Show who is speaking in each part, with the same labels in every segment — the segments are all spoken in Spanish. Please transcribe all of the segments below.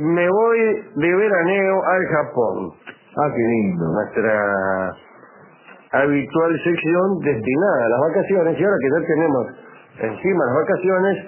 Speaker 1: me voy de veraneo al Japón.
Speaker 2: Ah, qué lindo.
Speaker 1: Nuestra habitual sección destinada a las vacaciones, y ahora que ya tenemos encima las vacaciones,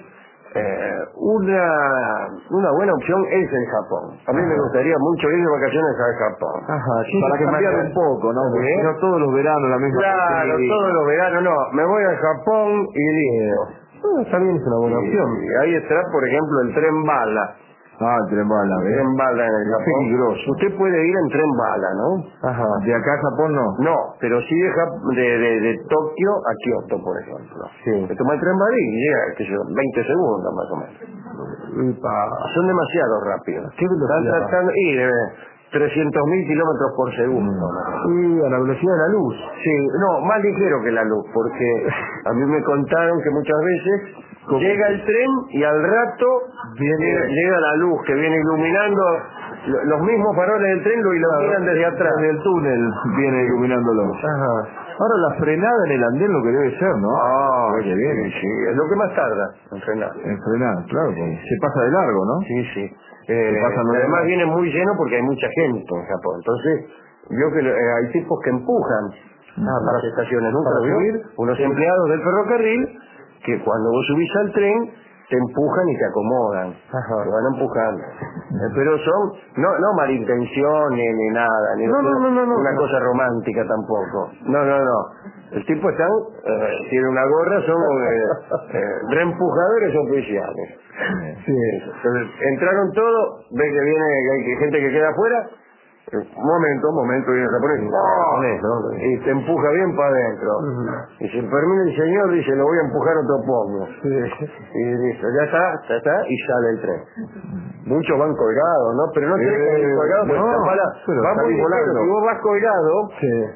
Speaker 1: una buena opción es el Japón. A mí me gustaría mucho ir de vacaciones al Japón.
Speaker 2: Ajá, sí, para cambiar un poco, ¿no? Porque si no todos los veranos la misma.
Speaker 1: Claro, todos los veranos no. Me voy al Japón y listo.
Speaker 2: También es una buena opción.
Speaker 1: Y ahí está, por ejemplo, el tren bala.
Speaker 2: Ah, el tren bala,
Speaker 1: El tren bala en el Japón.
Speaker 2: Peligroso.
Speaker 1: Usted puede ir en tren bala, ¿no?
Speaker 2: Ajá. ¿De acá a Japón no?
Speaker 1: No, pero sí de Tokio a Kioto, por ejemplo.
Speaker 2: Sí.
Speaker 1: Se toma el tren bala y llega, qué sé yo, 20 segundos más o menos. Son demasiado rápidos.
Speaker 2: ¿Qué velocidad?
Speaker 1: Están tratando, y de 300.000 kilómetros por segundo.
Speaker 2: Y a la velocidad de la luz.
Speaker 1: Sí, no, más ligero que la luz, porque a mí me contaron que muchas veces llega el tren y al rato llega la luz que viene iluminando, los mismos faroles del tren lo iluminan desde atrás.
Speaker 2: Desde el túnel viene iluminándolo.
Speaker 1: Ajá.
Speaker 2: Ahora la frenada en el andén lo que debe ser, ¿no?
Speaker 1: Ah,
Speaker 2: que viene.
Speaker 1: sí, es lo que más tarda en frenar.
Speaker 2: En frenar, claro, porque se pasa de largo, ¿no?
Speaker 1: Sí, sí.
Speaker 2: Además
Speaker 1: viene muy lleno porque hay mucha gente en Japón. Entonces, vio que hay tipos que empujan a las estaciones. Nunca lo vio. Unos empleados del ferrocarril que cuando vos subís al tren te empujan y te acomodan. Te van empujando. Pero son, no malintenciones ni nada, ni una cosa romántica tampoco. No. El tipo tiene una gorra, son reempujadores oficiales.
Speaker 2: Sí.
Speaker 1: Entonces, entraron todos, ven que hay gente que queda afuera. Momento, viene el japonés, y te empuja bien para adentro. Y si permite el señor, dice, lo voy a empujar otro poco. Y listo, ya está, y sale el tren. Muchos van colgados, ¿no? Pero no tenés que ir colgado porque va muy ligero. Si vos vas colgado,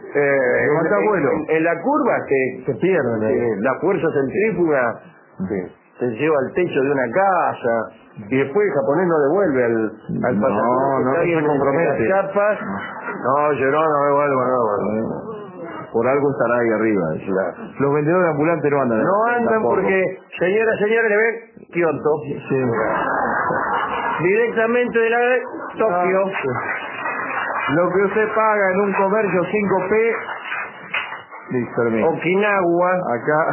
Speaker 1: en la curva te pierden. La fuerza centrífuga te lleva al techo de una casa. Y después el japonés no devuelve al pasajero.
Speaker 2: No se compromete.
Speaker 1: Chapas. No, yo no me vuelvo.
Speaker 2: Por algo estará ahí arriba.
Speaker 1: Claro.
Speaker 2: Los vendedores ambulantes no andan.
Speaker 1: No andan porque, señora, le ven Kioto.
Speaker 2: Sí.
Speaker 1: Directamente de la de Tokio.
Speaker 2: Lo que usted paga en un comercio 5p. Listo,
Speaker 1: Okinawa.
Speaker 2: Acá,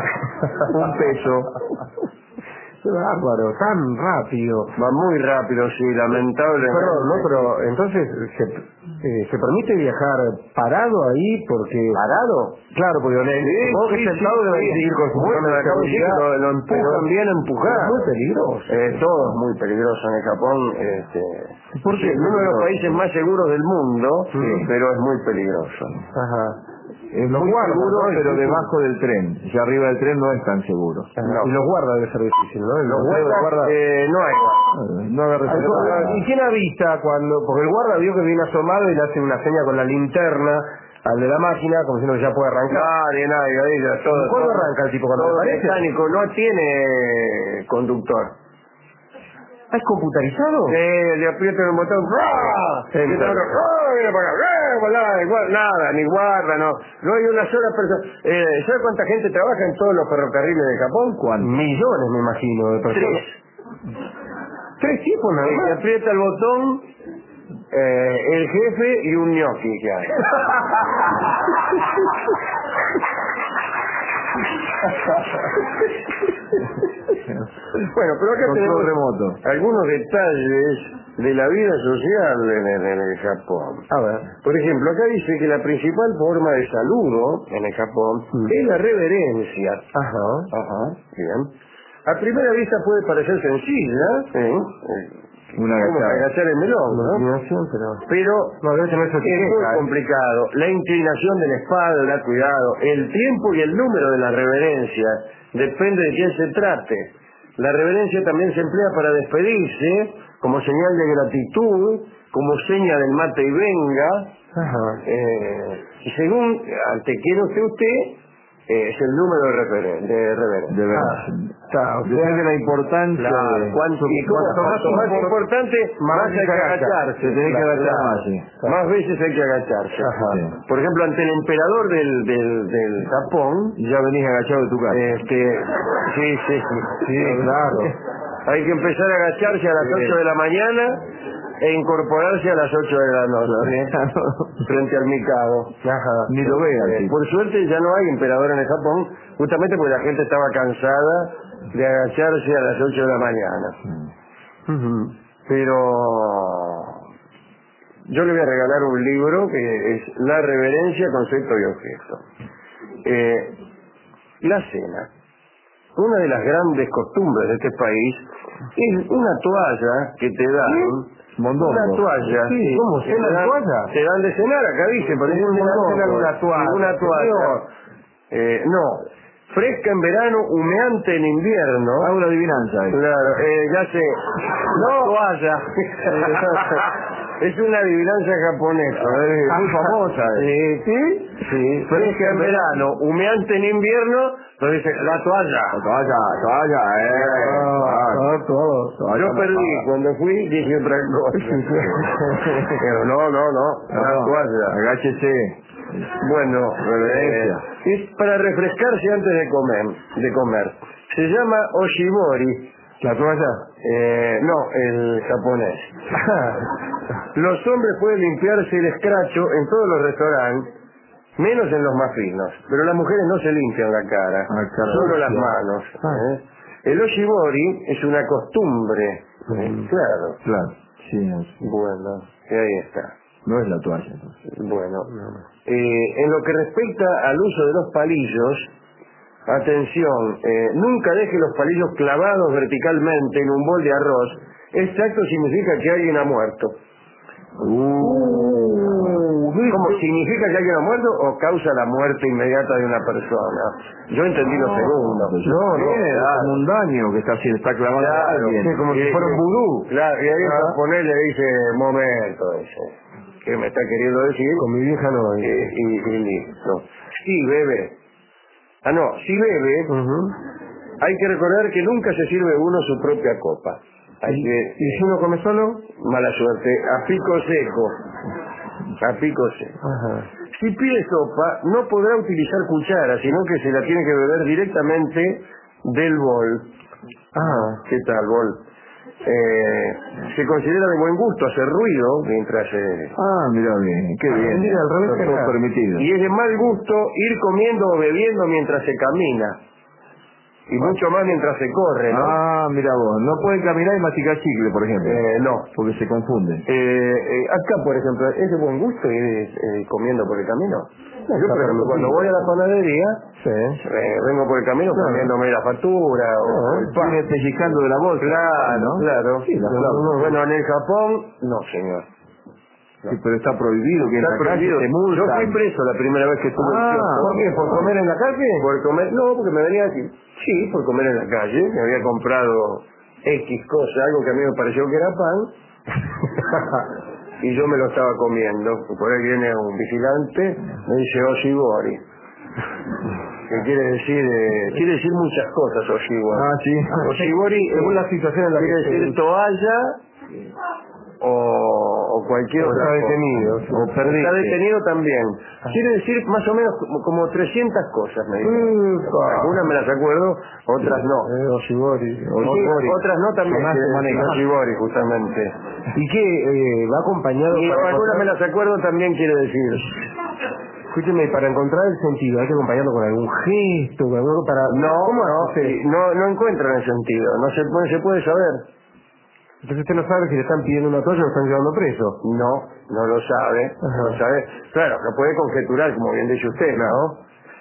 Speaker 2: $1. Bárbaro, tan rápido.
Speaker 1: Va muy rápido, sí, lamentablemente.
Speaker 2: Perdón, pero entonces se permite viajar parado ahí porque...
Speaker 1: ¿Parado?
Speaker 2: Claro, porque supongo que sentado debe ir con su
Speaker 1: bueno, lo empujan bien empujado.
Speaker 2: Es muy peligroso.
Speaker 1: Todo es muy peligroso en el Japón.
Speaker 2: Porque
Speaker 1: es uno de los países más seguros del mundo, pero es muy peligroso.
Speaker 2: Ajá. Los guardas, ¿no? Pero debajo del tren. Y arriba del tren no es tan seguro.
Speaker 1: No.
Speaker 2: Y los guardas debe ser difícil, ¿no?
Speaker 1: Los guardas, no hay guardas.
Speaker 2: No agarre
Speaker 1: ¿Y quién avisa cuando? Porque el guarda vio que viene asomado y le hace una seña con la linterna al de la máquina, como diciendo que ya puede arrancar. Nadie, todo.
Speaker 2: ¿Cuándo arranca el tipo? Cuando
Speaker 1: el mecánico no tiene conductor.
Speaker 2: ¿Es computarizado?
Speaker 1: Le aprietan el botón. Nada, ni guarda, no hay una sola persona. ¿Sabe cuánta gente trabaja en todos los ferrocarriles de Japón?
Speaker 2: ¿Cuántos?
Speaker 1: Millones, me imagino, de personas. Tres tipos, nada más. Le aprieta el botón el jefe y un gnocchi que hay. Bueno, pero acá tenemos algunos detalles de la vida social en el Japón.
Speaker 2: A ver.
Speaker 1: Por ejemplo, acá dice que la principal forma de saludo en el Japón es la reverencia. Ajá, bien. A primera vista puede parecer sencilla, como agachar el melón, ¿no? Pero es muy complicado. La inclinación de la espalda, cuidado. El tiempo y el número de la reverencia depende de quién se trate. La reverencia también se emplea para despedirse, como señal de gratitud, como seña del mate y venga. Y según ante quién esté usted, es el número de reverencia.
Speaker 2: Depende de la importancia.
Speaker 1: Cuanto más importante, más hay que agacharse.
Speaker 2: Se tiene que agachar más.
Speaker 1: Más veces hay que agacharse. Por ejemplo, ante el emperador del Japón,
Speaker 2: ya venís agachado de tu casa.
Speaker 1: Sí, claro. Hay que empezar a agacharse a las 8 de la mañana e incorporarse a las 8 de la noche frente al Mikado.
Speaker 2: Ni lo vean.
Speaker 1: Por suerte ya no hay emperador en el Japón, justamente porque la gente estaba cansada de agacharse a las 8 de la mañana. Pero yo le voy a regalar un libro que es La reverencia, concepto y objeto. La cena, una de las grandes costumbres de este país, es una toalla que te dan.
Speaker 2: Mondongo.
Speaker 1: Una toalla.
Speaker 2: Sí, ¿cómo? ¿Cena en toalla?
Speaker 1: Te dan de cenar, acá dice, parece un mondongo.
Speaker 2: Una toalla.
Speaker 1: Una toalla. No. Fresca en verano, humeante en invierno.
Speaker 2: Hago una adivinanza.
Speaker 1: Claro, ya sé. No. Toalla. Es una adivinanza japonesa.
Speaker 2: Muy famosa.
Speaker 1: ¿Sí? Sí. Fresca en verano, humeante en invierno, pero dice la toalla.
Speaker 2: Toalla.
Speaker 1: Yo perdí. Cuando fui dije otra cosa. Pero no. La toalla.
Speaker 2: Agáchese.
Speaker 1: Bueno, es para refrescarse antes de comer. Se llama oshibori.
Speaker 2: ¿La toalla?
Speaker 1: No, el japonés. Los hombres pueden limpiarse el escracho en todos los restaurantes, menos en los más finos. Pero las mujeres no se limpian la cara, solo las manos. El oshibori es una costumbre. Claro.
Speaker 2: Sí.
Speaker 1: Bueno, ahí está.
Speaker 2: No es la toalla, entonces.
Speaker 1: Bueno, en lo que respecta al uso de los palillos, atención, nunca deje los palillos clavados verticalmente en un bol de arroz. Este acto significa que alguien ha muerto. ¿Cómo? ¿Significa que alguien ha muerto o causa la muerte inmediata de una persona? Yo entendí lo segundo.
Speaker 2: Como un daño que está clavado a alguien. Como si fuera un vudú.
Speaker 1: Claro, y ahí el japonés le dice, momento, ¿qué me está queriendo decir?
Speaker 2: Con mi vieja no.
Speaker 1: Y listo. Sí, bebe. Si bebe, hay que recordar que nunca se sirve uno su propia copa. ¿Y si uno come solo? Mala suerte. A pico seco. Si pide sopa, no podrá utilizar cuchara, sino que se la tiene que beber directamente del bol. ¿Qué tal, bol? Se considera de buen gusto hacer ruido mientras
Speaker 2: mira bien, qué bien.
Speaker 1: Mira, al revés
Speaker 2: no es permitido.
Speaker 1: Y es de mal gusto ir comiendo o bebiendo mientras se camina. Y mucho más mientras se corre, ¿no?
Speaker 2: Mira vos, no pueden caminar y masticar chicle, por ejemplo.
Speaker 1: No.
Speaker 2: Porque se confunden.
Speaker 1: Acá, por ejemplo, ¿es de buen gusto ir comiendo por el camino? Yo, por ejemplo, cuando voy a la panadería, vengo por el camino comiéndome la factura o el pan.
Speaker 2: Viene pellizcando de la bolsa.
Speaker 1: Claro.
Speaker 2: Sí,
Speaker 1: bueno, en el Japón, no, señor.
Speaker 2: Sí, pero está prohibido que
Speaker 1: está prohibido.
Speaker 2: Yo
Speaker 1: fui preso la primera vez que estuve en Kioto.
Speaker 2: ¿Por qué? ¿Por comer en la calle?
Speaker 1: Por comer, no, porque me venía aquí. Sí, por comer en la calle. Me había comprado X cosa, algo que a mí me pareció que era pan. Y yo me lo estaba comiendo. Y por ahí viene un vigilante, me dice oshibori. Que quiere decir muchas cosas, oshibori.
Speaker 2: Sí.
Speaker 1: Oshibori,
Speaker 2: según la situación en la que
Speaker 1: quiere decir toalla o cualquier otra cosa.
Speaker 2: Detenido. O perdido.
Speaker 1: Está detenido también. Quiere decir más o menos como 300 cosas, me dice. Algunas me las acuerdo, otras no.
Speaker 2: Oshibori.
Speaker 1: Otras no también. Oshibori, justamente.
Speaker 2: ¿Y qué? ¿Va acompañado?
Speaker 1: Y algunas me las acuerdo también quiere decir.
Speaker 2: Escúcheme, para encontrar el sentido, hay que acompañarlo con algún gesto, con algo para...
Speaker 1: No encuentran el sentido, no se puede saber.
Speaker 2: Entonces usted no sabe si le están pidiendo una toalla o lo están llevando preso.
Speaker 1: No lo sabe. No lo sabe. Claro, lo puede conjeturar, como bien dice usted, ¿no?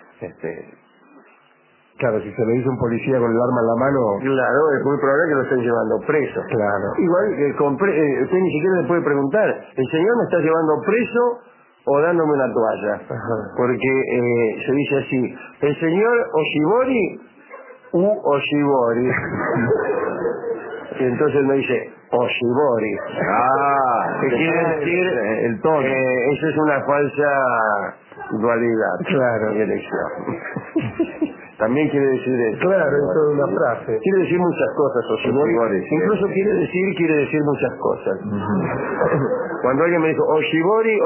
Speaker 2: Claro, si se lo dice un policía con el arma en la mano...
Speaker 1: Claro, es muy probable que lo estén llevando preso.
Speaker 2: Claro.
Speaker 1: Igual que usted ni siquiera le puede preguntar, ¿el señor me está llevando preso o dándome una toalla? Porque se dice así, el señor Oshibori Oshibori. Y entonces me dice Oshibori. ¿Qué quiere decir?
Speaker 2: El tono.
Speaker 1: Eso es una falsa dualidad.
Speaker 2: Claro.
Speaker 1: Y elección. También quiere decir eso.
Speaker 2: Claro, eso es una frase.
Speaker 1: Quiere decir muchas cosas, Oshibori. Incluso quiere decir muchas cosas. Cuando alguien me dijo Oshibori,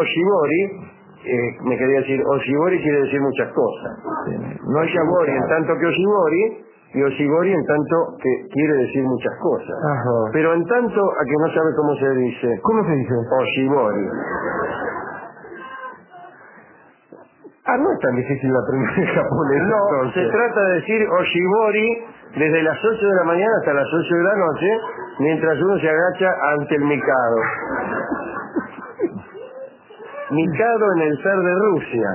Speaker 1: me quería decir Oshibori quiere decir muchas cosas. No Oshibori, en tanto que Oshibori y oshibori en tanto que quiere decir muchas cosas.
Speaker 2: Ajá.
Speaker 1: Pero en tanto a que no sabe cómo se dice.
Speaker 2: ¿Cómo se dice?
Speaker 1: Oshibori.
Speaker 2: No es tan difícil aprender el japonés.
Speaker 1: No,
Speaker 2: entonces.
Speaker 1: se trata de decir oshibori desde las 8 de la mañana hasta las 8 de la noche, mientras uno se agacha ante el mikado. Mikado en el zar de Rusia.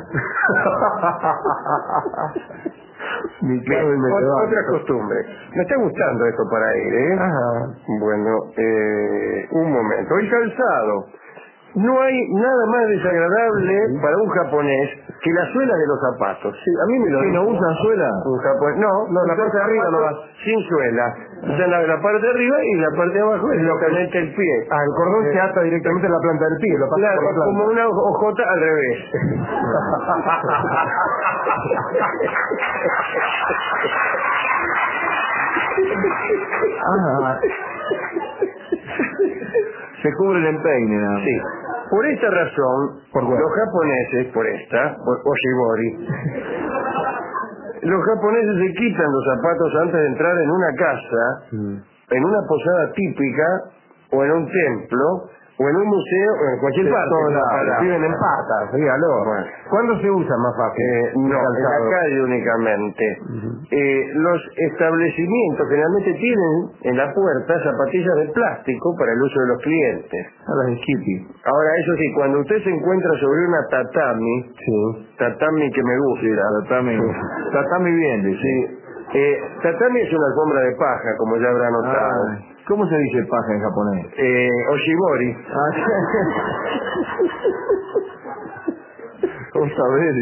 Speaker 2: Mikado en el
Speaker 1: Otra costumbre. Me está gustando esto para ir, ¿eh?
Speaker 2: Ajá.
Speaker 1: Bueno, un momento. El calzado. No hay nada más desagradable para un japonés que la suela de los zapatos. Sí, a mí me lo
Speaker 2: ¿Que no
Speaker 1: dijo
Speaker 2: usan suela?
Speaker 1: un japonés. No, la parte de arriba no va. Sin suela. O sea, la parte de arriba y la parte de abajo es localmente el pie.
Speaker 2: El cordón se ata directamente a la planta del pie. Lo pasa
Speaker 1: Claro,
Speaker 2: por la planta.
Speaker 1: como una hojota al revés.
Speaker 2: Se cubre el empeine, ¿no?
Speaker 1: Sí. Por esta razón, los japoneses, por oshibori, los japoneses se quitan los zapatos antes de entrar en una casa, en una posada típica, o en un templo, o en un museo, o en cualquier parte.
Speaker 2: Viven en patas, dígalo.
Speaker 1: Bueno.
Speaker 2: ¿Cuándo se usa más fácil?
Speaker 1: No, en la calle únicamente. Los establecimientos generalmente tienen en la puerta zapatillas de plástico para el uso de los clientes.
Speaker 2: Las de Skippy.
Speaker 1: Ahora, eso sí, cuando usted se encuentra sobre una tatami, tatami que me gusta,
Speaker 2: tatami bien, dice.
Speaker 1: Sí. Tatami es una alfombra de paja, como ya habrá notado.
Speaker 2: ¿Cómo se dice paja en japonés?
Speaker 1: Oshibori.
Speaker 2: Vamos a ver.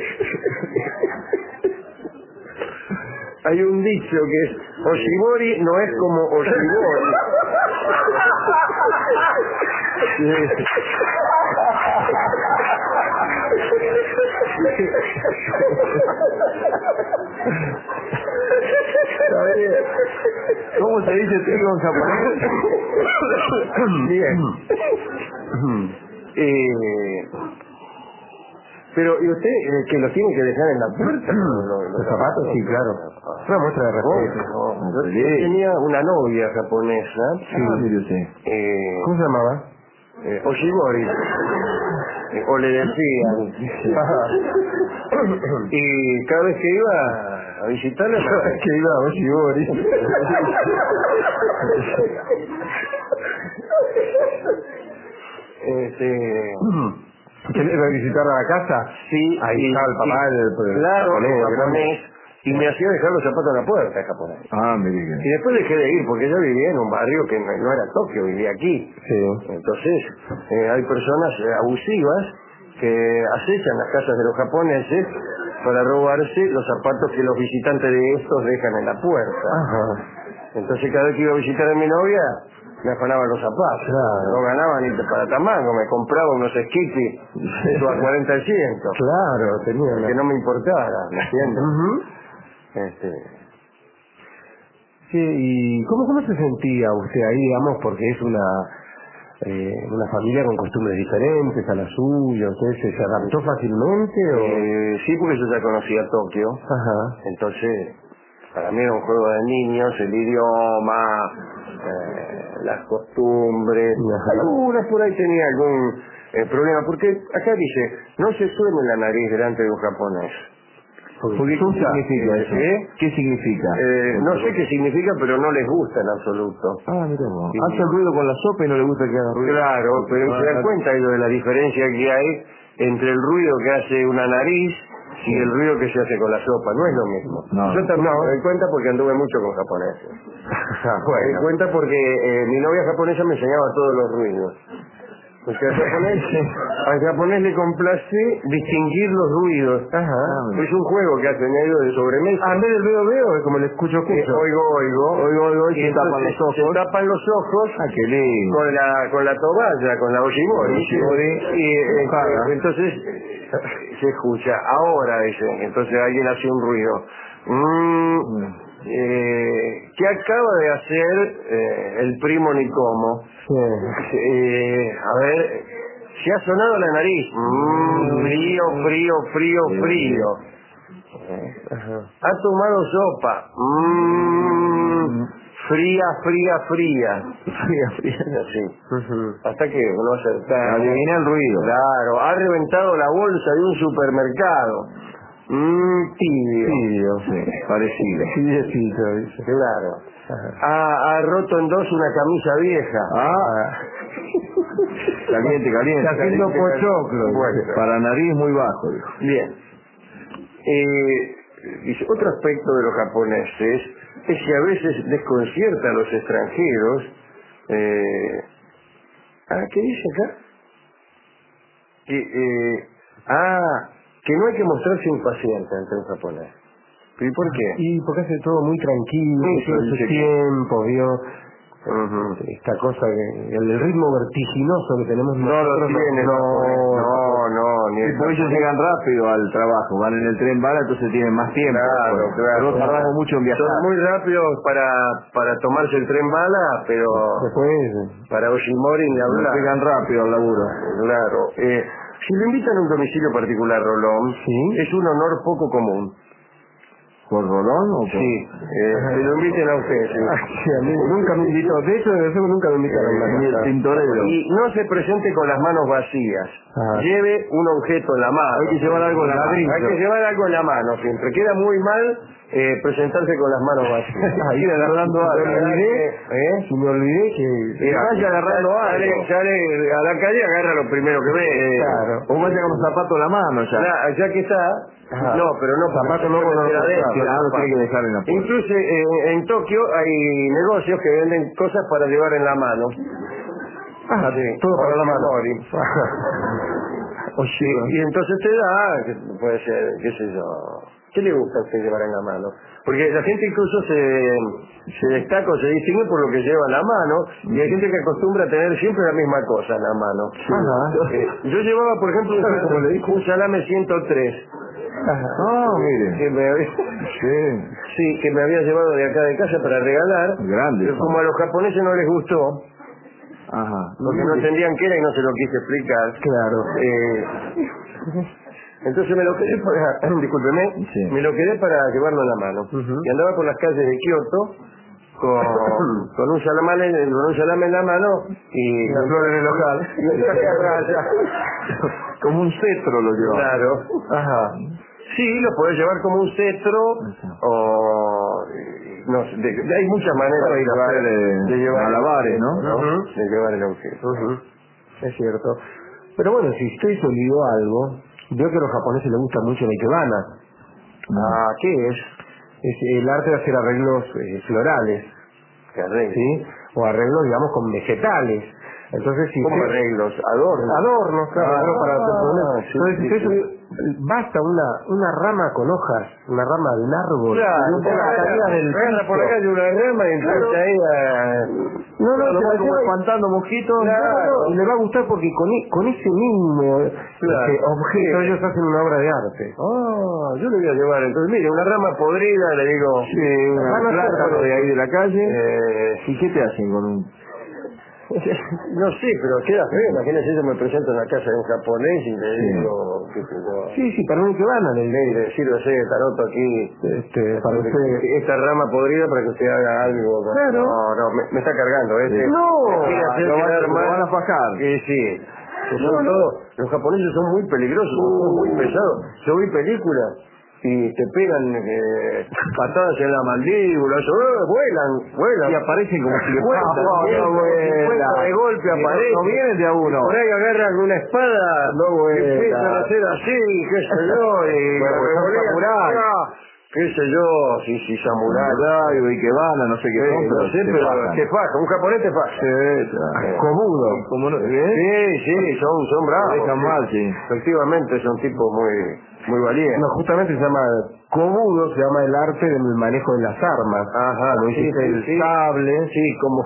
Speaker 1: Hay un dicho que es oshibori no es como oshibori.
Speaker 2: ¿Cómo se dice trigo en japonés?
Speaker 1: Bien. Pero, ¿y usted que los tiene que dejar en la puerta?
Speaker 2: ¿Los zapatos? Sí, claro. Una muestra de respeto.
Speaker 1: Yo tenía una novia japonesa.
Speaker 2: Mire usted. ¿Cómo se llamaba?
Speaker 1: Oshibori. O le decían. Y cada vez que iba a visitarla,
Speaker 2: que iba a Oshibori. ¿Que le iba a visitar a la casa?
Speaker 1: Sí.
Speaker 2: Ahí estaba el papá del
Speaker 1: japonés. Y me hacía dejar los zapatos en la puerta, el japonés.
Speaker 2: Me diga.
Speaker 1: Y después dejé de ir, porque yo vivía en un barrio que no era Tokio, vivía aquí.
Speaker 2: Sí.
Speaker 1: Entonces, hay personas abusivas que acechan las casas de los japoneses para robarse los zapatos que los visitantes de estos dejan en la puerta. Entonces, cada vez que iba a visitar a mi novia, me afanaban los zapatos. No ganaba ni para tamango, me compraba unos Skippy a 40 al ciento.
Speaker 2: Claro, tenía.
Speaker 1: Que no me importara, ¿me entiendes?
Speaker 2: Sí, ¿y cómo se sentía usted ahí, digamos, porque es una familia con costumbres diferentes a la suya? ¿Usted se adaptó fácilmente o...?
Speaker 1: Sí, porque yo ya conocía Tokio. Entonces, para mí era un juego de niños, el idioma, las costumbres. Algunas por ahí tenía algún problema, porque acá dice, no se suene la nariz delante de un japonés.
Speaker 2: ¿Qué significa eso? ¿Qué significa?
Speaker 1: No sé qué significa, pero no les gusta en absoluto.
Speaker 2: Mira vos. Hace ruido con la sopa y no le gusta que haga ruido.
Speaker 1: Claro, pero se dan cuenta de la diferencia que hay entre el ruido que hace una nariz y el ruido que se hace con la sopa. No es lo mismo. Yo también me doy cuenta porque anduve mucho con japoneses. Me doy cuenta porque mi novia japonesa me enseñaba todos los ruidos. Porque al japonés le complace distinguir los ruidos. Es un juego que hace medio de sobremesa.
Speaker 2: En vez del veo, es como le escucho.
Speaker 1: Oigo,
Speaker 2: y se tapan los ojos.
Speaker 1: Se tapan los ojos.
Speaker 2: Qué lindo.
Speaker 1: Con la toalla, con la oshibori. Y entonces se escucha. Ahora, dice, entonces alguien hace un ruido. ¿Qué acaba de hacer el primo Nicomo? A ver, se ha sonado la nariz. Frío. Ha tomado sopa. Fría. Sí. Hasta que uno acerta.
Speaker 2: Adivina el ruido.
Speaker 1: Claro. Ha reventado la bolsa de un supermercado. Tibio.
Speaker 2: Sí, parecido.
Speaker 1: Tibiecito, dice. Claro. Ha roto en dos una camisa vieja.
Speaker 2: Caliente.
Speaker 1: Está haciendo pochoclo.
Speaker 2: Bueno. Para nariz muy bajo. Dijo.
Speaker 1: Bien. Dice, otro aspecto de los japoneses es que a veces desconcierta a los extranjeros. ¿Qué dice acá? Que no hay que mostrarse impaciente ante un japonés. ¿Y por qué?
Speaker 2: Y porque hace todo muy tranquilo, tiene su tiempo, ¿vio? Esta cosa, el ritmo vertiginoso que tenemos
Speaker 1: no lo tiene. No, ni
Speaker 2: por ellos llegan rápido al trabajo, van en el tren bala, entonces tienen más tiempo.
Speaker 1: Claro.
Speaker 2: Pero tardamos mucho en viajar.
Speaker 1: Son muy rápidos para tomarse el tren bala, pero
Speaker 2: después
Speaker 1: para Oshimori ni hablar.
Speaker 2: Llegan rápido al laburo.
Speaker 1: Claro. Si lo invitan a un domicilio particular, Rolón, es un honor poco común.
Speaker 2: ¿Por Rolón o por...?
Speaker 1: Sí, que lo inviten a usted.
Speaker 2: Sí, a mí nunca me invitó. De hecho, nunca me invitaron.
Speaker 1: Ni el tintorero. Y no se presente con las manos vacías. Lleve un objeto en la mano.
Speaker 2: Hay que llevar algo en la mano.
Speaker 1: Hay que llevar algo en la mano siempre. Queda muy mal presentarse con las manos vacías.
Speaker 2: Ahí agarrando algo. Si me olvidé que
Speaker 1: vaya agarrando algo. Sale a la calle, agarra lo primero que ve.
Speaker 2: Claro. O vaya con los zapatos en la mano ya.
Speaker 1: Ya que está. No, pero no.
Speaker 2: Zapatos luego no lo tiene que dejar en la puerta.
Speaker 1: Incluso en Tokio hay negocios que venden cosas para llevar en la mano.
Speaker 2: Todo para la mano.
Speaker 1: Y entonces te da, puede ser, qué sé yo, ¿qué le gusta a usted llevar en la mano? Porque la gente incluso se destaca o se distingue por lo que lleva en la mano, y hay gente que acostumbra a tener siempre la misma cosa en la mano. Yo llevaba, por ejemplo, un salame 103.
Speaker 2: Mire.
Speaker 1: Que me había llevado de acá de casa para regalar.
Speaker 2: Grande.
Speaker 1: Pero como a los japoneses no les gustó, porque no entendían qué era y no se lo quise explicar.
Speaker 2: Claro.
Speaker 1: Entonces me lo quedé para, discúlpeme, me lo quedé para llevarlo en la mano. Y andaba por las calles de Kioto con un salame en la mano y
Speaker 2: la flor en el ojal. Como un cetro lo llevaba.
Speaker 1: Claro. Sí, lo puedes llevar como un cetro o... No, hay muchas maneras de llevar
Speaker 2: malabares, ¿no?
Speaker 1: De llevar el objeto.
Speaker 2: Es cierto. Pero bueno, si usted se olvidó algo, veo que a los japoneses les gusta mucho la ikebana.
Speaker 1: ¿Qué es?
Speaker 2: Es el arte de hacer arreglos florales. ¿Sí? O arreglos, digamos, con vegetales. Entonces, si
Speaker 1: ¿cómo arreglos?
Speaker 2: Adornos, claro. Entonces, basta una rama con hojas, una rama de un árbol.
Speaker 1: Agarra por la calle una rama y empieza ahí a...
Speaker 2: como espantando mosquitos. Y le va a gustar porque con ese mínimo objeto ellos hacen una obra de arte.
Speaker 1: Yo le voy a llevar, entonces, mire, una rama podrida, le digo...
Speaker 2: una plátano de ahí de la calle. ¿Y qué te hacen con un...?
Speaker 1: No sé, pero queda feo. Imagínese, yo me presento en la casa de un japonés y le digo, qué sé yo.
Speaker 2: Sí, para mí que van a
Speaker 1: le sirve ese taroto aquí,
Speaker 2: para usted,
Speaker 1: esta rama podrida para que usted haga algo.
Speaker 2: Claro.
Speaker 1: No, me está cargando,
Speaker 2: lo van a fajar.
Speaker 1: Sí. Los japoneses son muy peligrosos, son muy pesados. Yo vi películas y te pegan patadas en la mandíbula, vuelan.
Speaker 2: Y aparecen como si
Speaker 1: de golpe aparecen.
Speaker 2: No vienen de a uno.
Speaker 1: Por ahí agarran una espada, y empiezan a hacer así, qué sé yo, y qué sé yo, si samurái,
Speaker 2: y que van a no sé qué son,
Speaker 1: no sé, pero te faja, un japonés te faja.
Speaker 2: Comudo.
Speaker 1: Sí, son bravos.
Speaker 2: Dejan mal,
Speaker 1: Efectivamente, son tipos muy valientes.
Speaker 2: No, justamente se llama Kobudo, se llama el arte del manejo de las armas. Como dice el sable.
Speaker 1: Sí, como...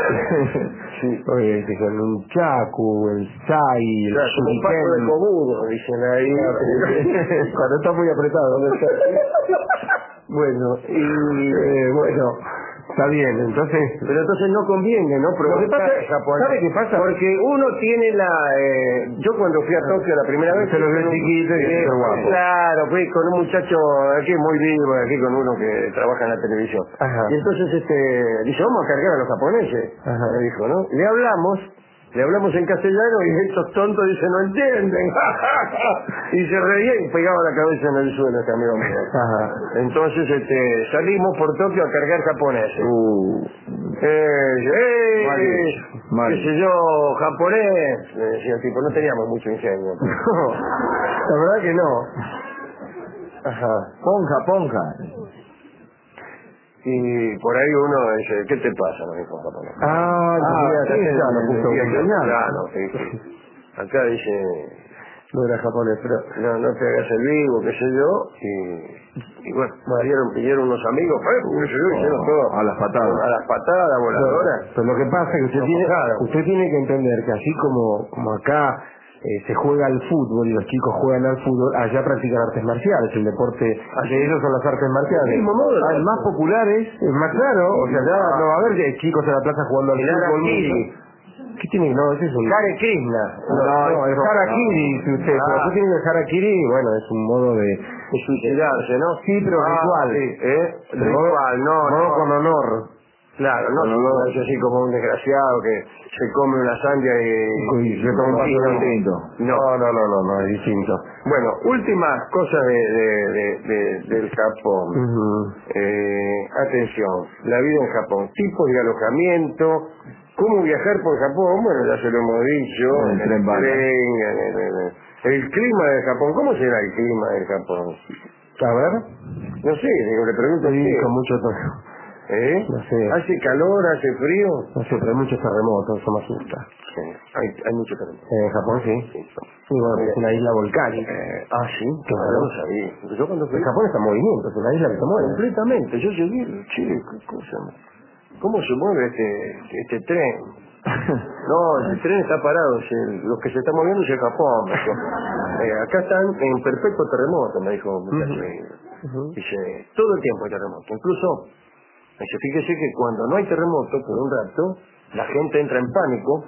Speaker 2: Oye, con un chaku, el sai, el
Speaker 1: como un paso de Kobudo, dicen ahí.
Speaker 2: Cuando está muy apretado. Bueno, Está bien, entonces...
Speaker 1: Pero entonces no conviene, ¿no?
Speaker 2: ¿Sabe qué pasa?
Speaker 1: Porque uno tiene la... yo cuando fui a Tokio la primera vez...
Speaker 2: Se lo vio chiquito y súper guapo.
Speaker 1: Claro, fui con un muchacho aquí muy vivo, aquí con uno que trabaja en la televisión.
Speaker 2: Ajá.
Speaker 1: Y entonces dice, vamos a cargar a los japoneses.
Speaker 2: Ajá.
Speaker 1: Me dijo, ¿no? Le hablamos en castellano y estos tontos dicen, no entienden. Y se reía y pegaba la cabeza en el suelo este amigo mío.
Speaker 2: Ajá.
Speaker 1: Entonces salimos por Tokio a cargar japoneses.
Speaker 2: Mal.
Speaker 1: Qué sé yo, japonés. Me decía el tipo, no teníamos mucho ingenio.
Speaker 2: La verdad que no.
Speaker 1: Ajá.
Speaker 2: Ponja.
Speaker 1: Y por ahí uno dice, ¿qué te pasa? Me dijo japonés. Sí. Acá dice,
Speaker 2: no era japonés, pero...
Speaker 1: no te hagas el vivo, qué sé yo. Y bueno, vinieron unos amigos, hicieron todo.
Speaker 2: A las patadas.
Speaker 1: A las patadas, voladoras.
Speaker 2: Pero lo que pasa es que usted tiene que entender que así como acá se juega al fútbol y los chicos juegan al fútbol, allá practican artes marciales, el deporte de ellos son las artes marciales.
Speaker 1: El mismo modo,
Speaker 2: el más popular es más claro, o sea, ya no va a haber chicos en la plaza jugando al fútbol. ¿Qué tiene? No, ese es un...
Speaker 1: Hare Krishna.
Speaker 2: No, el harakiri, si usted, pero usted tiene el harakiri, bueno, es un modo de
Speaker 1: suicidarse, ¿no?
Speaker 2: Sí, pero ritual.
Speaker 1: Sí, ritual,
Speaker 2: modo con honor.
Speaker 1: Claro, no es así como un desgraciado que se come una sandia
Speaker 2: y se toma un vaso de tinto. No, es distinto.
Speaker 1: Bueno, últimas cosas del Japón. Atención, la vida en Japón, tipos de alojamiento, cómo viajar por Japón, bueno, ya se lo hemos dicho,
Speaker 2: el tren,
Speaker 1: el clima de Japón, ¿cómo será el clima de Japón?
Speaker 2: A ver.
Speaker 1: No sé, le pregunto a usted.
Speaker 2: Con mucho tono.
Speaker 1: No sé. ¿Hace calor, hace frío?
Speaker 2: No sé, pero hay muchos terremotos, eso me asusta.
Speaker 1: Sí, hay muchos terremotos.
Speaker 2: En Japón sí. Sí, bueno, es una isla volcánica.
Speaker 1: Sí, claro, no sabía. Yo cuando fui...
Speaker 2: En Japón está en movimiento, es una isla que se mueve.
Speaker 1: Completamente, yo llegué, Chile, qué cosa. ¿Cómo se mueve este tren? No, el tren está parado, los que se están moviendo es el Japón. Acá están en perfecto terremoto, me dijo un muchacho. Dice, todo el tiempo hay terremoto, incluso... Dice, fíjese que cuando no hay terremoto, por un rato, la gente entra en pánico.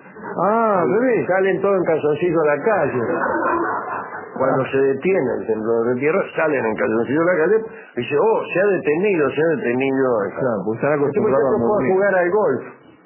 Speaker 1: Salen todos en calzoncillo a la calle. Cuando se detiene el temblor de tierra, salen en calzoncillo a la calle. Dice, se ha detenido.
Speaker 2: Claro, pues están acostumbrados
Speaker 1: a jugar al golf.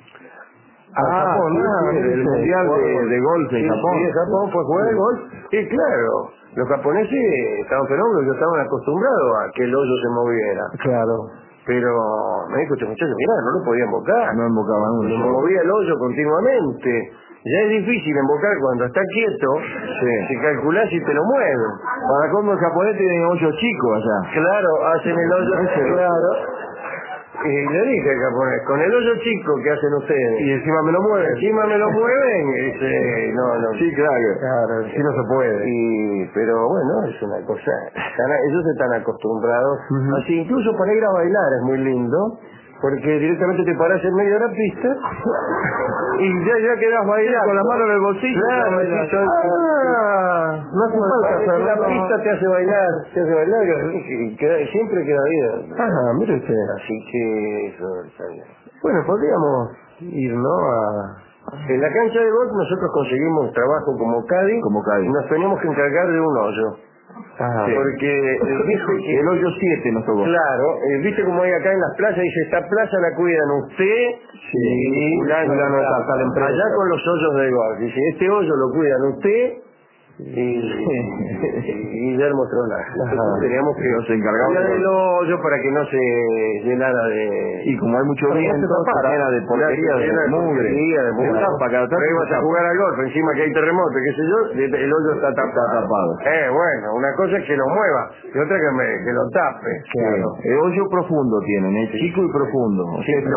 Speaker 2: Japón, el mundial de golf en Japón.
Speaker 1: Sí, Japón fue a jugar al golf. Y claro, los japoneses estaban fenómenos, estaban acostumbrados a que el hoyo se moviera.
Speaker 2: Claro.
Speaker 1: Pero me dijo este muchacho, mirá, no lo podía invocar.
Speaker 2: No invocaba uno.
Speaker 1: Se movía el hoyo continuamente. Ya es difícil invocar cuando está quieto. Si calculás y te lo mueven.
Speaker 2: Para cómo el japonés tiene hoyo chico allá.
Speaker 1: Claro, hacen el hoyo chico. Claro. Y le dije al japonés, con el hoyo chico que hacen ustedes.
Speaker 2: Y encima me lo mueven.
Speaker 1: No.
Speaker 2: Sí, claro, sí no se puede.
Speaker 1: Pero bueno, es una cosa. Ellos están acostumbrados. Así, incluso para ir a bailar es muy lindo. Porque directamente te paras en medio de la pista y ya quedas bailando.
Speaker 2: Con la mano en el bolsillo.
Speaker 1: Claro,
Speaker 2: no hace falta hacerlo.
Speaker 1: La pista te hace bailar y siempre queda bien.
Speaker 2: Mire usted.
Speaker 1: Así que eso está bien.
Speaker 2: Bueno, podríamos ir, ¿no?
Speaker 1: En la cancha de golf nosotros conseguimos trabajo como caddy. Y nos teníamos que encargar de un hoyo. Porque
Speaker 2: el hoyo 7 nos tocó.
Speaker 1: Claro, viste como hay acá en las playas, dice, esta playa la cuidan usted allá con los hoyos de golf. Dice, este hoyo lo cuidan usted y Guillermo Tronaje. Teníamos que
Speaker 2: nos encargamos
Speaker 1: del hoyo para que no se llenara de...
Speaker 2: Y como hay mucho viento, llena de porquería, de mugre.
Speaker 1: Pero ibas a jugar al golf, encima que hay terremoto, qué sé yo, el hoyo está tapado. Bueno, una cosa es que lo mueva y otra que lo tape.
Speaker 2: Claro. El hoyo profundo tienen, es chico y profundo.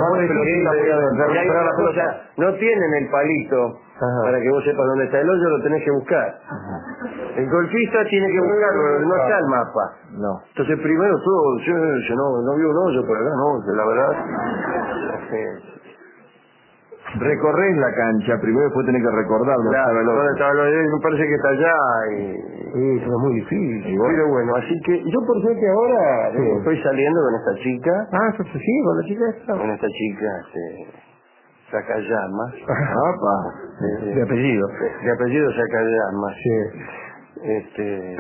Speaker 1: No tienen el palito para que vos sepas dónde está el hoyo, lo tenés que buscar. El golfista tiene que buscarlo, no está el mapa.
Speaker 2: No.
Speaker 1: Entonces primero todo, yo no vi un hoyo por acá, no, la verdad.
Speaker 3: recorres la cancha, primero después tenés que recordarlo.
Speaker 1: Claro, me parece que está allá
Speaker 2: Sí, eso es muy difícil.
Speaker 1: Pero bueno, así que yo por suerte ahora
Speaker 2: Sí.
Speaker 1: estoy saliendo con esta chica.
Speaker 2: Ah, eso sí, con la chica esta.
Speaker 1: Con esta chica, Sakayamas.
Speaker 2: De apellido.
Speaker 1: De apellido Sakayamas.
Speaker 2: Sí.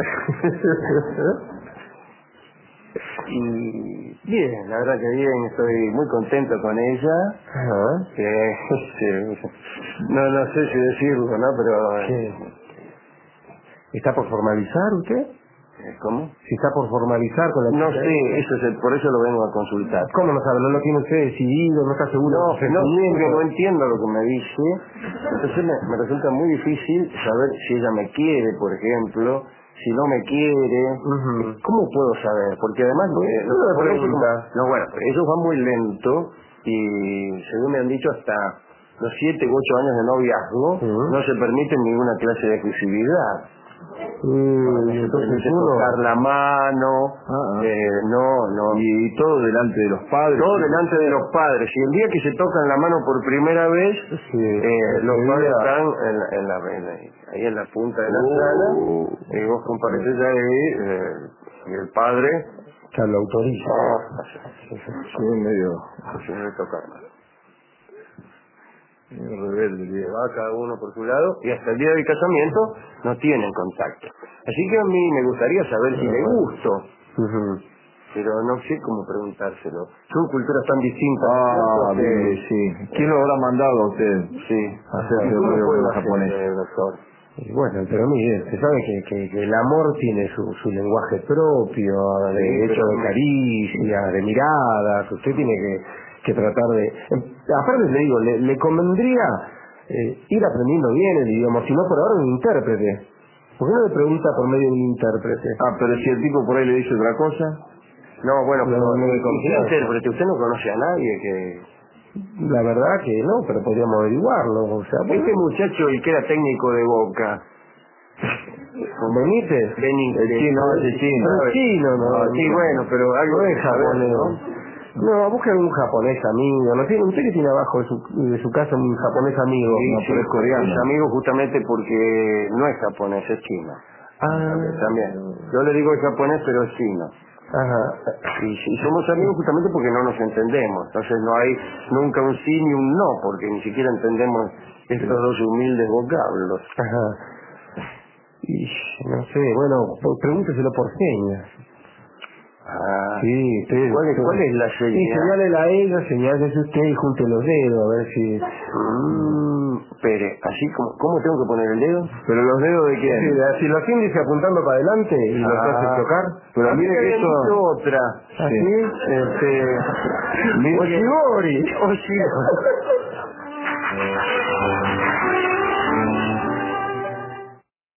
Speaker 1: Y bien, la verdad que bien, estoy muy contento con ella.
Speaker 2: Ajá.
Speaker 1: No sé si decirlo, ¿no? Pero...
Speaker 2: Sí. ¿Está por formalizar usted?
Speaker 1: ¿Cómo?
Speaker 2: Si está por formalizar con la chica.
Speaker 1: No sé, por eso lo vengo a consultar.
Speaker 2: ¿Cómo no sabe? ¿No lo tiene usted decidido? ¿No está seguro?
Speaker 1: No, porque no entiendo lo que me dice. Entonces me resulta muy difícil saber si ella me quiere, por ejemplo. Si no me quiere, ¿cómo puedo saber? Porque además ellos van muy lento y según me han dicho hasta los 7 u 8 años de noviazgo no se permite ninguna clase de exclusividad.
Speaker 2: Entonces
Speaker 1: tocar la mano, no.
Speaker 3: Y todo delante de los padres.
Speaker 1: Todo delante de los padres. Y el día que se tocan la mano por primera vez, los padres están ahí en la punta de la sala, y vos compareces ahí, y el padre
Speaker 2: ya lo autoriza.
Speaker 3: medio
Speaker 1: tocar mano. Rebelde, va cada uno por su lado y hasta el día del casamiento no tienen contacto. Así que a mí me gustaría saber si le gusto, pero no sé cómo preguntárselo. Son culturas tan distintas.
Speaker 3: Sí. ¿Quién lo habrá mandado a usted?
Speaker 1: Sí.
Speaker 3: Hacerse el novio japonés.
Speaker 1: Doctor?
Speaker 2: Bueno, pero mire, se sabe que el amor tiene su lenguaje propio, de hecho de caricia, de miradas. Usted tiene que tratar de... Aparte le digo, le convendría ir aprendiendo bien el idioma, si no por ahora un intérprete. ¿Por qué no le pregunta por medio de un intérprete?
Speaker 3: Pero si el tipo por ahí le dice otra cosa.
Speaker 1: No, bueno, pero
Speaker 2: no me
Speaker 1: intérprete, usted no conoce a nadie que...
Speaker 2: La verdad que no, pero podríamos averiguarlo. O sea,
Speaker 1: este muchacho, el que era técnico de Boca...
Speaker 2: Benítez.
Speaker 3: El chino, ese chino.
Speaker 2: El chino, ¿no?
Speaker 1: Sí, bueno, pero algo
Speaker 2: es japonés. No, busca un japonés amigo. ¿No tiene usted que tiene abajo de su casa un japonés amigo?
Speaker 3: Sí, pero es coreano.
Speaker 1: Es amigo justamente porque no es japonés, es chino. También. Yo le digo japonés, pero es chino.
Speaker 2: Ajá.
Speaker 1: Y somos amigos justamente porque no nos entendemos. Entonces no hay nunca un sí ni un no, porque ni siquiera entendemos estos dos humildes vocablos.
Speaker 2: Ajá. Y no sé, bueno, pregúnteselo por señas. Sí, usted.
Speaker 1: ¿Cuál es la señal?
Speaker 2: Sí, señálele a ella, señálese usted y junte los dedos, a ver si...
Speaker 1: Espere, así ¿cómo tengo que poner el dedo?
Speaker 3: ¿Pero los dedos de quién?
Speaker 2: Sí, si los índices apuntando para adelante y los hace tocar.
Speaker 3: Pero mire que eso...
Speaker 1: otra.
Speaker 2: ¿Así?
Speaker 1: Oshigori.